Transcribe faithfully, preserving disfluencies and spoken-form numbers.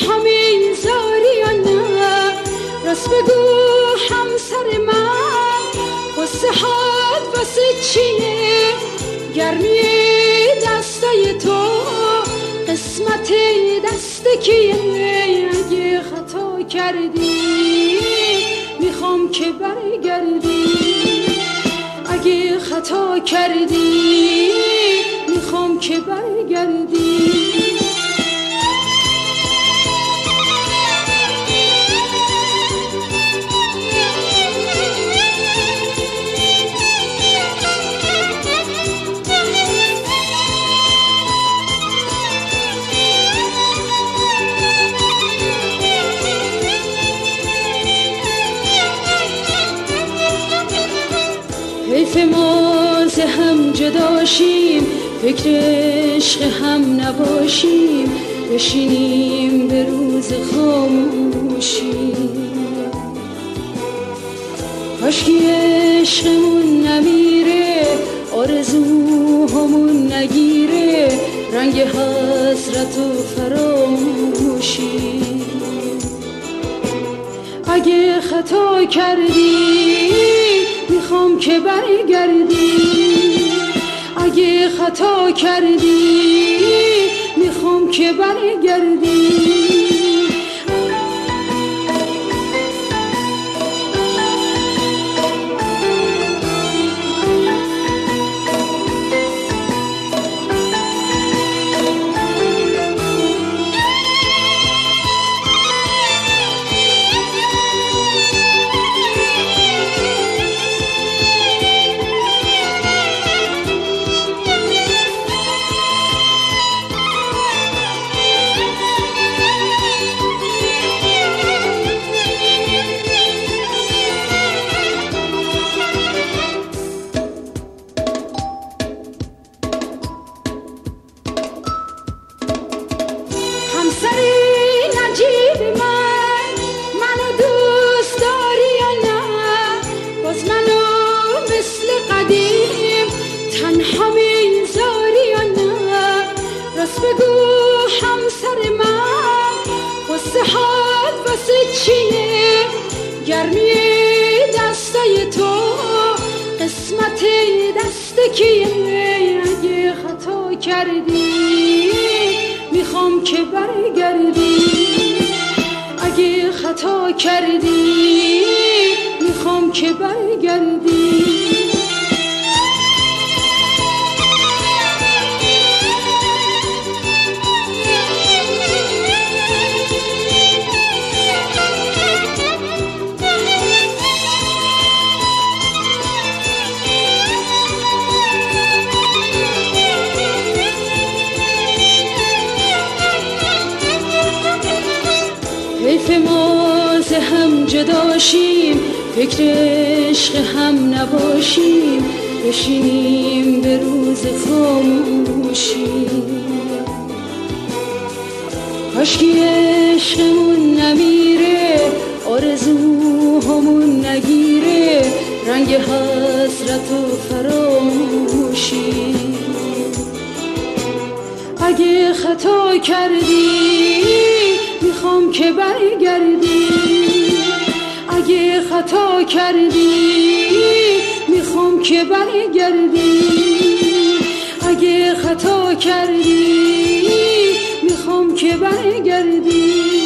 تنها میذاری یا نه؟ راست بگو همسر من، واسه حد واسه چیه گرمی دستای تو؟ قسمت دست کیه؟ اگه خطا کردی میخوام که برگردی، اگه خطا کردی میخوام که برگردی. حیف ما ز هم جداشیم، فکر عشق هم نباشیم، بشینیم به روز خاموشی. کاشکی عشقمون نمیره، آرزوهامون نگیره رنگ حسرت و فراموشی. اگه خطا کردی میخوام که برگردی، اگه خطا کردی میخوام که برگردی. همسری نجیب من، منو دوست داری یا نه؟ باز منو مثل قدیم تنها میذاری یا نه؟ راست بگو همسر من، واسه حد واسه چیه گرمی دستای تو؟ قسمت دست کیه؟ اگه خطا کردی میخوام که برگردی، اگه خطا کردی میخوام که برگردی. حیف ما ز هم جداشیم، فکر عشق هم نباشیم، بشینیم به روز خاموشی. کاشکی عشقمون نمیره، آرزوهامون نگیره رنگ حسرت و فراموشی. اگه خطا کردی میخوام که برگردی، اگه خطا کردی میخوام که برگردی، اگه خطا کردی میخوام که برگردی.